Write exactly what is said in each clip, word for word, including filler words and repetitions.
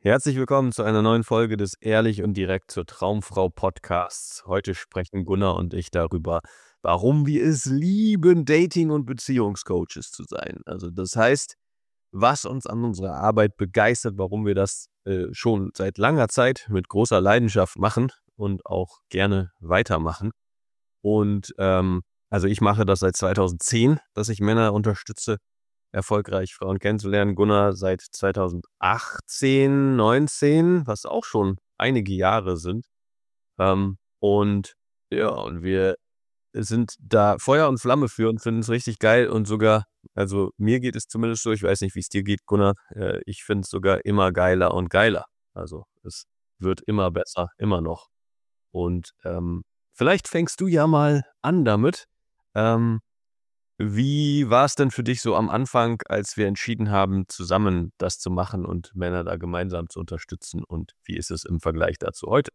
Herzlich willkommen zu einer neuen Folge des Ehrlich und direkt zur Traumfrau Podcasts. Heute sprechen Gunnar und ich darüber, warum wir es lieben, Dating- und Beziehungscoaches zu sein. Also das heißt, was uns an unserer Arbeit begeistert, warum wir das äh, schon seit langer Zeit mit großer Leidenschaft machen und auch gerne weitermachen. Und ähm, also ich mache das seit zweitausendzehn, dass ich Männer unterstütze, erfolgreich Frauen kennenzulernen. Gunnar seit zweitausendachtzehn, neunzehn, was auch schon einige Jahre sind. Ähm, und ja, und wir sind da Feuer und Flamme für und finden es richtig geil und sogar, also mir geht es zumindest so, ich weiß nicht, wie es dir geht, Gunnar, äh, ich finde es sogar immer geiler und geiler. Also es wird immer besser, immer noch. Und ähm, vielleicht fängst du ja mal an damit. Ähm, Wie war es denn für dich so am Anfang, als wir entschieden haben, zusammen das zu machen und Männer da gemeinsam zu unterstützen? Und wie ist es im Vergleich dazu heute?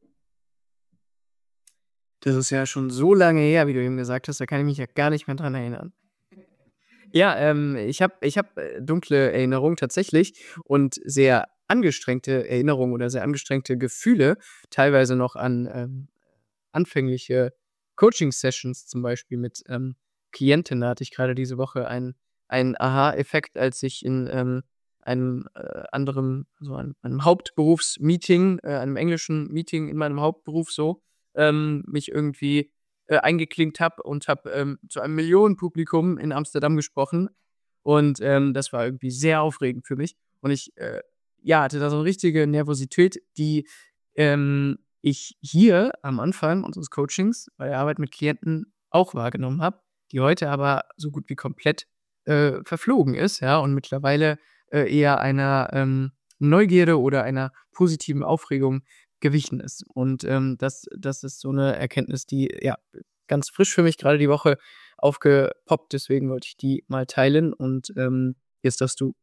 Das ist ja schon so lange her, wie du eben gesagt hast, da kann ich mich ja gar nicht mehr dran erinnern. Ja, ähm, ich habe ich habe, äh, dunkle Erinnerungen tatsächlich und sehr angestrengte Erinnerungen oder sehr angestrengte Gefühle, teilweise noch an, ähm, anfängliche Coaching-Sessions, zum Beispiel mit, ähm, Klientinnen. Da hatte ich grade diese Woche einen einen Aha-Effekt, als ich in, ähm, einem, äh, anderen so einem einem Hauptberufsmeeting, äh, einem englischen Meeting in meinem Hauptberuf so, ähm, mich irgendwie, äh, eingeklinkt habe und habe, ähm, zu einem Millionenpublikum in Amsterdam gesprochen. Und, ähm, das war irgendwie sehr aufregend für mich. Und ich, äh, ja, hatte da so 'ne richtige Nervosität, die, ähm, ich hier am Anfang unseres Coachings bei der Arbeit mit Klienten auch wahrgenommen habe, die heute aber so gut wie komplett, äh, verflogen ist, ja, und mittlerweile, äh, eher einer, ähm, Neugierde oder einer positiven Aufregung gewichen ist. Und, ähm, das das ist so 'ne Erkenntnis, die, ja, ganz frisch für mich grade die Woche aufgepoppt, deswegen wollte ich die mal teilen und, ähm, jetzt darfst du.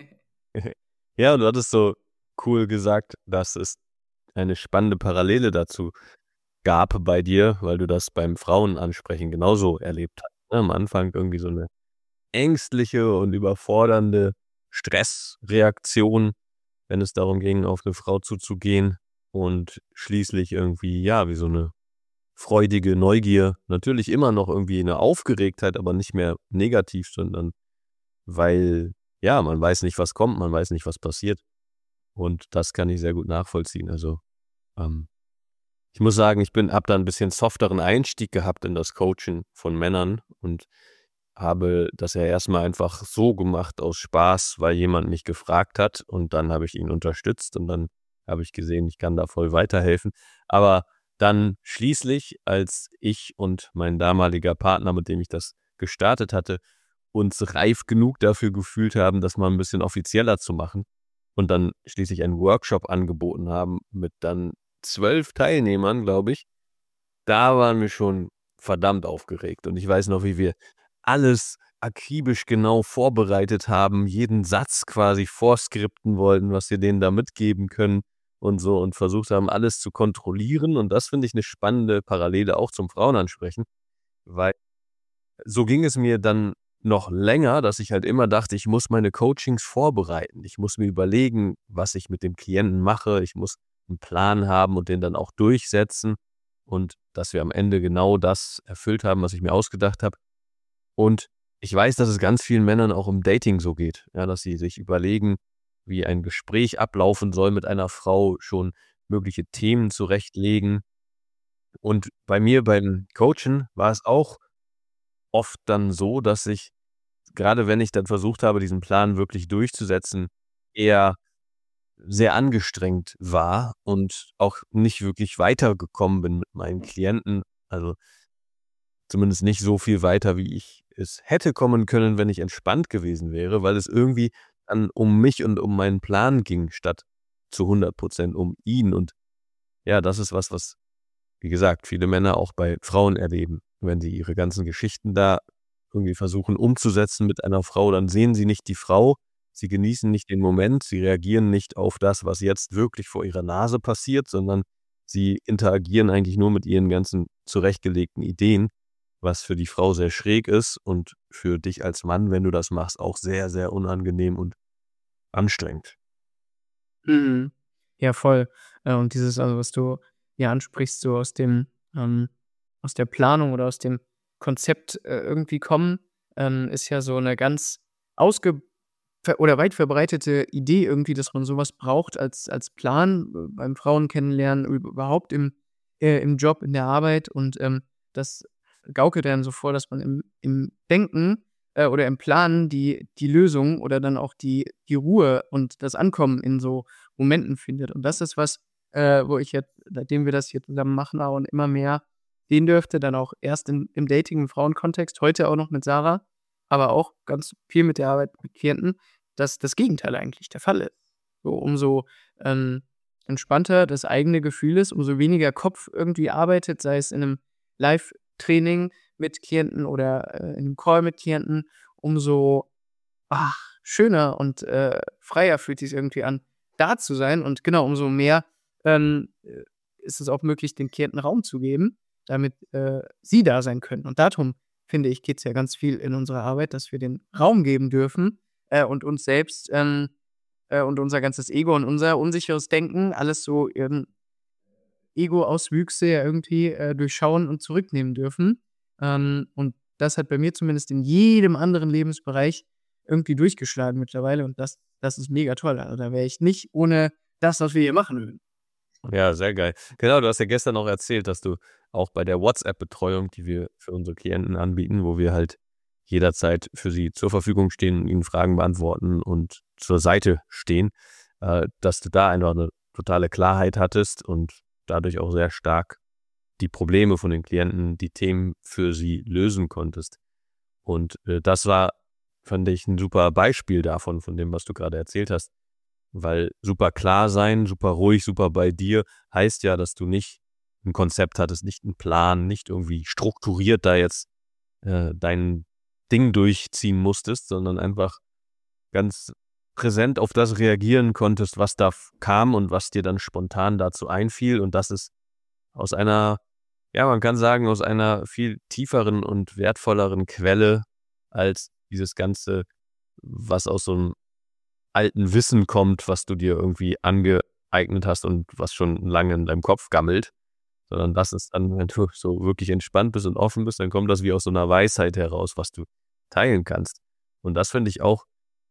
Ja, du hattest so cool gesagt, dass es eine spannende Parallele dazu gab bei dir, weil du das beim Frauenansprechen genauso erlebt hast, ne? Am Anfang irgendwie so eine ängstliche und überfordernde Stressreaktion, wenn es darum ging, auf eine Frau zuzugehen und schließlich irgendwie, ja, wie so eine freudige Neugier, natürlich immer noch irgendwie eine Aufgeregtheit, aber nicht mehr negativ, sondern weil, ja, man weiß nicht, was kommt, man weiß nicht, was passiert. Und das kann ich sehr gut nachvollziehen. Also, ähm, ich muss sagen, ich bin habe da ein bisschen softeren Einstieg gehabt in das Coachen von Männern und habe das ja erstmal einfach so gemacht aus Spaß, weil jemand mich gefragt hat und dann habe ich ihn unterstützt und dann habe ich gesehen, ich kann da voll weiterhelfen. Aber dann schließlich, als ich und mein damaliger Partner, mit dem ich das gestartet hatte, uns reif genug dafür gefühlt haben, das mal ein bisschen offizieller zu machen und dann schließlich einen Workshop angeboten haben mit dann zwölf Teilnehmern, glaube ich, da waren wir schon verdammt aufgeregt. Und ich weiß noch, wie wir alles akribisch genau vorbereitet haben, jeden Satz quasi vorskripten wollten, was wir denen da mitgeben können und so und versucht haben, alles zu kontrollieren. Und das finde ich eine spannende Parallele auch zum Frauenansprechen, weil so ging es mir dann noch länger, dass ich halt immer dachte, ich muss meine Coachings vorbereiten. Ich muss mir überlegen, was ich mit dem Klienten mache. Ich muss einen Plan haben und den dann auch durchsetzen und dass wir am Ende genau das erfüllt haben, was ich mir ausgedacht habe. Und ich weiß, dass es ganz vielen Männern auch im Dating so geht, ja, dass sie sich überlegen, wie ein Gespräch ablaufen soll mit einer Frau, schon mögliche Themen zurechtlegen. Und bei mir beim Coachen war es auch oft dann so, dass ich, gerade wenn ich dann versucht habe, diesen Plan wirklich durchzusetzen, eher sehr angestrengt war und auch nicht wirklich weitergekommen bin mit meinen Klienten. Also zumindest nicht so viel weiter, wie ich es hätte kommen können, wenn ich entspannt gewesen wäre, weil es irgendwie dann um mich und um meinen Plan ging, statt zu hundert Prozent um ihn. Und ja, das ist was, was, wie gesagt, viele Männer auch bei Frauen erleben. Wenn sie ihre ganzen Geschichten da irgendwie versuchen umzusetzen mit einer Frau, dann sehen sie nicht die Frau, sie genießen nicht den Moment, sie reagieren nicht auf das, was jetzt wirklich vor ihrer Nase passiert, sondern sie interagieren eigentlich nur mit ihren ganzen zurechtgelegten Ideen, was für die Frau sehr schräg ist und für dich als Mann, wenn du das machst, auch sehr, sehr unangenehm und anstrengend. Mhm. Ja, voll. Äh, und dieses, also, was du hier ansprichst, so aus dem ähm, aus der Planung oder aus dem Konzept, äh, irgendwie kommen, ähm, ist ja so 'ne ganz ausge ver oder weit verbreitete Idee irgendwie, dass man so was braucht als als Plan, äh, beim Frauen kennenlernen, üb überhaupt im äh, im Job, in der Arbeit. Und, ähm, das gaukelt einem so vor, dass man im im Denken, äh, oder im Planen die die Lösung oder dann auch die die Ruhe und das Ankommen in so Momenten findet. Und das ist was, äh, wo ich jetzt, seitdem wir das hier zusammen machen, auch und immer mehr sehen dürfte, dann auch erst im im Dating im Frauenkontext, heute auch noch mit Sarah, aber auch ganz viel mit der Arbeit mit Klienten, dass das Gegenteil eigentlich der Fall ist. So, umso, ähm, entspannter das eigene Gefühl ist, umso weniger Kopf irgendwie arbeitet, sei es in 'nem Live-Training mit Klienten oder, äh, in 'nem Call mit Klienten, umso, ach, schöner und, äh, freier fühlt sich's irgendwie an, da zu sein. Und genau, umso mehr, ähm, äh, ist es auch möglich, den Klienten Raum zu geben, damit, äh, sie da sein können. Und dadrum, finde ich, geht's ja ganz viel in unserer Arbeit, dass wir den Raum geben dürfen, äh, und uns selbst, ähm, äh, und unser ganzes Ego und unser unsicheres Denken alles so ihren Ego-Auswüchse ja irgendwie, äh, durchschauen und zurücknehmen dürfen. Ähm, und das hat bei mir zumindest in jedem anderen Lebensbereich irgendwie durchgeschlagen mittlerweile und das das ist mega toll. Also, da wäre ich nicht ohne das, was wir hier machen würden. Ja, sehr geil. Genau, du hast ja gestern auch erzählt, dass du auch bei der WhatsApp-Betreuung, die wir für unsere Klienten anbieten, wo wir halt jederzeit für sie zur Verfügung stehen und ihnen Fragen beantworten und zur Seite stehen, äh, dass du da einfach 'ne totale Klarheit hattest und dadurch auch sehr stark die Probleme von den Klienten, die Themen für sie lösen konntest. Und, äh, das war, fand ich, 'n super Beispiel davon, von dem, was du grade erzählt hast. Weil super klar sein, super ruhig, super bei dir heißt ja, dass du nicht 'n Konzept hattest, nicht 'n Plan, nicht irgendwie strukturiert da jetzt, äh, dein Ding durchziehen musstest, sondern einfach ganz präsent auf das reagieren konntest, was da f kam und was dir dann spontan dazu einfiel. Und das ist aus einer, ja, man kann sagen, aus einer viel tieferen und wertvolleren Quelle als dieses Ganze, was aus so 'nem alten Wissen kommt, was du dir irgendwie angeeignet hast und was schon lange in deinem Kopf gammelt. Sondern das ist dann, wenn du so wirklich entspannt bist und offen bist, dann kommt das wie aus so 'ner Weisheit heraus, was du teilen kannst. Und das finde ich auch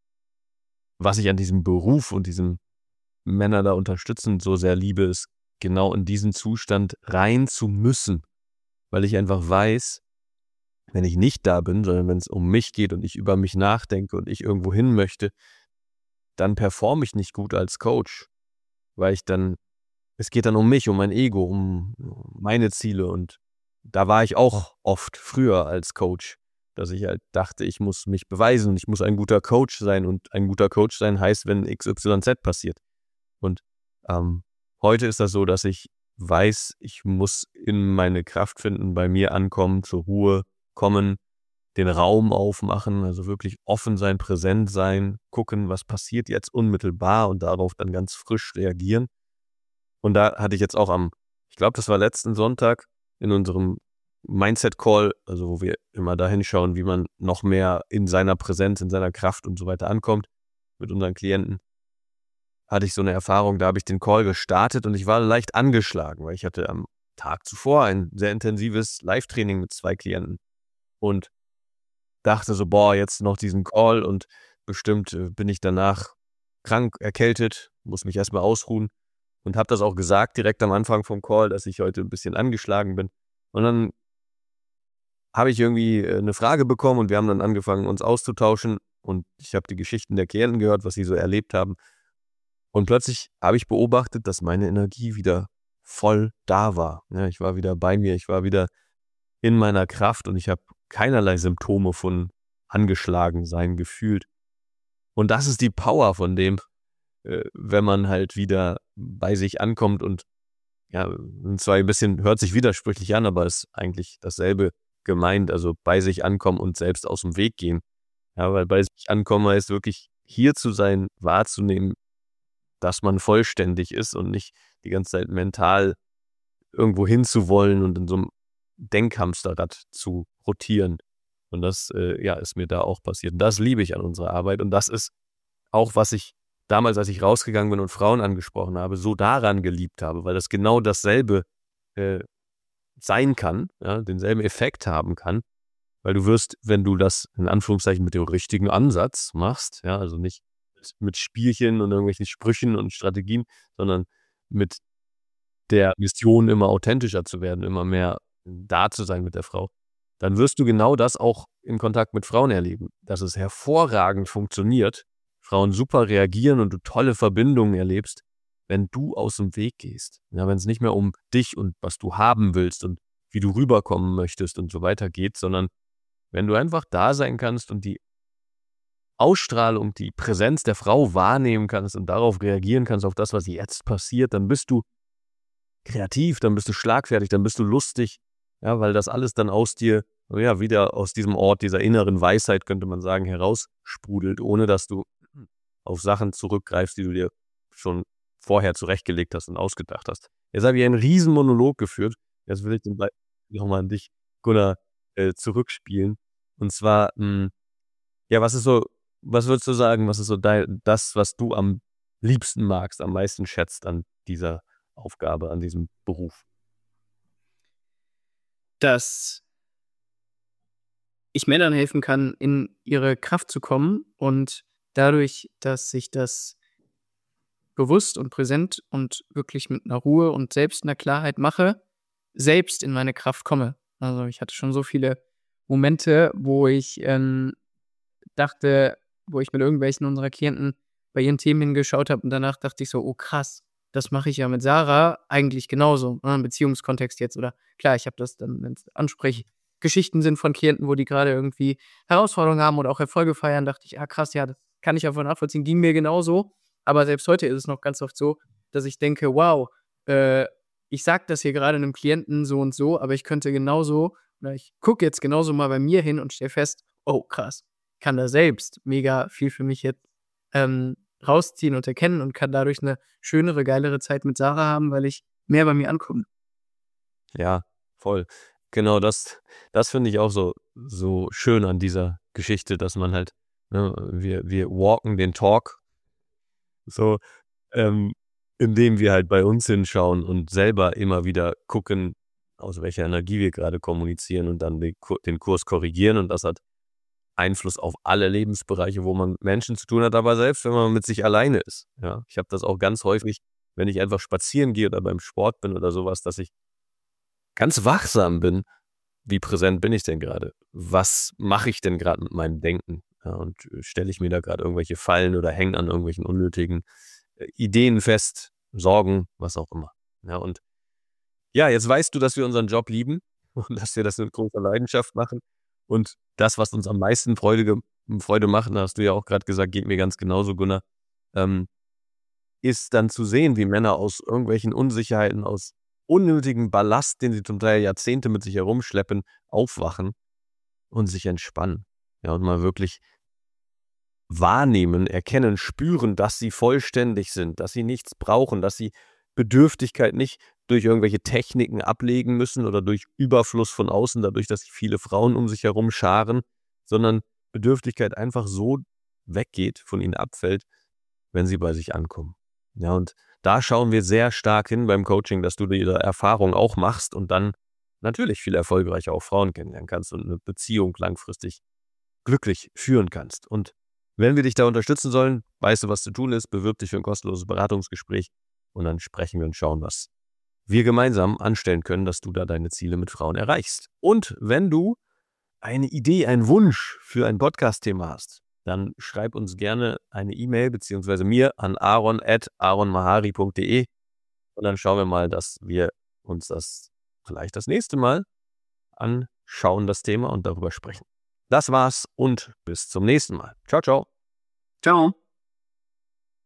was ich an diesem Beruf und diesem Männer da unterstützen so sehr liebe, ist genau in diesen Zustand rein zu müssen, weil ich einfach weiß, wenn ich nicht da bin, sondern wenn's um mich geht und ich über mich nachdenke und ich irgendwo hin möchte, dann performe ich nicht gut als Coach, weil ich dann es geht dann um mich, um mein Ego, um meine Ziele. Und da war ich auch oft früher als Coach, dass ich halt dachte, ich muss mich beweisen, ich muss ein guter Coach sein und ein guter Coach sein heißt, wenn X Y Z passiert. Und, ähm, heute ist das so, dass ich weiß, ich muss in meine Kraft finden, bei mir ankommen, zur Ruhe kommen, den Raum aufmachen, also wirklich offen sein, präsent sein, gucken, was passiert jetzt unmittelbar und darauf dann ganz frisch reagieren. Und da hatte ich jetzt auch am ich glaube, das war letzten Sonntag in unserem Mindset-Call, also wo wir immer da hinschauen, wie man noch mehr in seiner Präsenz, in seiner Kraft und so weiter ankommt mit unseren Klienten hatte ich so 'ne Erfahrung, da habe ich den Call gestartet und ich war leicht angeschlagen, weil ich hatte am Tag zuvor ein sehr intensives Live-Training mit zwei Klienten und dachte so: „Boah, jetzt noch diesen Call und bestimmt, äh, bin ich danach krank, erkältet, muss mich erst mal ausruhen.“ Und habe das auch gesagt direkt am Anfang vom Call, dass ich heute 'n bisschen angeschlagen bin. Und dann habe ich irgendwie, äh, 'ne Frage bekommen und wir haben dann angefangen, uns auszutauschen und ich habe die Geschichten der Klienten gehört, was sie so erlebt haben. Und plötzlich habe ich beobachtet, dass meine Energie wieder voll da war, ne? Ich war wieder bei mir, ich war wieder in meiner Kraft und ich habe keinerlei Symptome von Angeschlagensein gefühlt. Und das ist die Power von dem, äh, wenn man halt wieder bei sich ankommt und ja, und zwar 'n bisschen hört sich widersprüchlich an, aber ist eigentlich dasselbe gemeint, also bei sich ankommen und selbst aus'm Weg gehen. Ja, weil bei sich ankommen heißt wirklich hier zu sein, wahrzunehmen, dass man vollständig ist und nicht die ganze Zeit mental irgendwo hin zu wollen und in so 'nem Denkhamsterrad zu rotieren. Und das, äh, ja, ist mir da auch passiert. Und das liebe ich an unserer Arbeit und das ist auch, was ich damals, als ich rausgegangen bin und Frauen angesprochen habe, so daran geliebt habe, weil das genau dasselbe äh, sein kann, ja, denselben Effekt haben kann, weil du wirst, wenn du das in Anführungszeichen mit dem richtigen Ansatz machst, ja, also nicht mit Spielchen und irgendwelchen Sprüchen und Strategien, sondern mit der Mission, immer authentischer zu werden, immer mehr da zu sein mit der Frau, dann wirst du genau das auch in Kontakt mit Frauen erleben, dass es hervorragend funktioniert, Frauen super reagieren und du tolle Verbindungen erlebst, wenn du aus dem Weg gehst. Ja, wenn es nicht mehr um dich und was du haben willst und wie du rüberkommen möchtest und so weiter geht, sondern wenn du einfach da sein kannst und die Ausstrahlung, die Präsenz der Frau wahrnehmen kannst und darauf reagieren kannst, auf das, was jetzt passiert, dann bist du kreativ, dann bist du schlagfertig, dann bist du lustig, ja, weil das alles dann aus dir, ja, wieder aus diesem Ort dieser inneren Weisheit, könnte man sagen, heraussprudelt, ohne dass du auf Sachen zurückgreifst, die du dir schon vorher zurechtgelegt hast und ausgedacht hast. Jetzt habe ich einen riesen Monolog geführt. Jetzt will ich den nochmal an dich, Gunnar, äh, zurückspielen. Und zwar, mh, ja, was ist so, was würdest du sagen, was ist so dein, das, was du am liebsten magst, am meisten schätzt an dieser Aufgabe, an diesem Beruf? Dass ich Männern helfen kann, in ihre Kraft zu kommen und dadurch, dass ich das bewusst und präsent und wirklich mit einer Ruhe und selbst einer Klarheit mache, selbst in meine Kraft komme. Also ich hatte schon so viele Momente, wo ich ähm, dachte, wo ich mit irgendwelchen unserer Klienten bei ihren Themen hingeschaut habe und danach dachte ich so, oh krass, das mache ich ja mit Sarah eigentlich genauso, ne, im Beziehungskontext jetzt. Oder klar, ich habe das dann, wenn es Ansprechgeschichten sind von Klienten, wo die gerade irgendwie Herausforderungen haben oder auch Erfolge feiern, dachte ich, ah krass, ja, das kann ich einfach nachvollziehen, ging mir genauso. Aber selbst heute ist es noch ganz oft so, dass ich denke, wow, äh, ich sage das hier gerade einem Klienten so und so, aber ich könnte genauso, oder ich gucke jetzt genauso mal bei mir hin und stelle fest, oh krass, ich kann da selbst mega viel für mich jetzt ähm, rausziehen und erkennen und kann dadurch eine schönere, geilere Zeit mit Sarah haben, weil ich mehr bei mir ankomme. Ja, voll. Genau, das, das finde ich auch so, so schön an dieser Geschichte, dass man halt, ne, wir, wir walken den Talk, so, ähm, indem wir halt bei uns hinschauen und selber immer wieder gucken, aus welcher Energie wir gerade kommunizieren und dann den, Ku- den Kurs korrigieren, und das hat Einfluss auf alle Lebensbereiche, wo man mit Menschen zu tun hat, aber selbst wenn man mit sich alleine ist. Ja, ich habe das auch ganz häufig, wenn ich einfach spazieren gehe oder beim Sport bin oder sowas, dass ich ganz wachsam bin. Wie präsent bin ich denn gerade? Was mache ich denn gerade mit meinem Denken? Ja, und äh, stelle ich mir da gerade irgendwelche Fallen oder hänge an irgendwelchen unnötigen äh, Ideen fest, Sorgen, was auch immer. Ja, und ja, jetzt weißt du, dass wir unseren Job lieben und dass wir das mit großer Leidenschaft machen. Und das, was uns am meisten Freude, ge- Freude macht, da hast du ja auch gerade gesagt, geht mir ganz genauso, Gunnar, ähm, ist dann zu sehen, wie Männer aus irgendwelchen Unsicherheiten, aus unnötigem Ballast, den sie zum Teil Jahrzehnte mit sich herumschleppen, aufwachen und sich entspannen. Ja, und mal wirklich wahrnehmen, erkennen, spüren, dass sie vollständig sind, dass sie nichts brauchen, dass sie Bedürftigkeit nicht durch irgendwelche Techniken ablegen müssen oder durch Überfluss von außen, dadurch, dass sich viele Frauen um sich herum scharen, sondern Bedürftigkeit einfach so weggeht, von ihnen abfällt, wenn sie bei sich ankommen. Ja, und da schauen wir sehr stark hin beim Coaching, dass du diese Erfahrung auch machst und dann natürlich viel erfolgreicher auch Frauen kennenlernen kannst und eine Beziehung langfristig glücklich führen kannst. Und wenn wir dich da unterstützen sollen, weißt du, was zu tun ist, bewirb dich für ein kostenloses Beratungsgespräch und dann sprechen wir und schauen, was wir gemeinsam anstellen können, dass du da deine Ziele mit Frauen erreichst. Und wenn du eine Idee, einen Wunsch für ein Podcast-Thema hast, dann schreib uns gerne eine E-Mail beziehungsweise mir an aaron at aaronmahari punkt de und dann schauen wir mal, dass wir uns das vielleicht das nächste Mal anschauen, das Thema, und darüber sprechen. Das war's und bis zum nächsten Mal. Ciao, ciao. Ciao.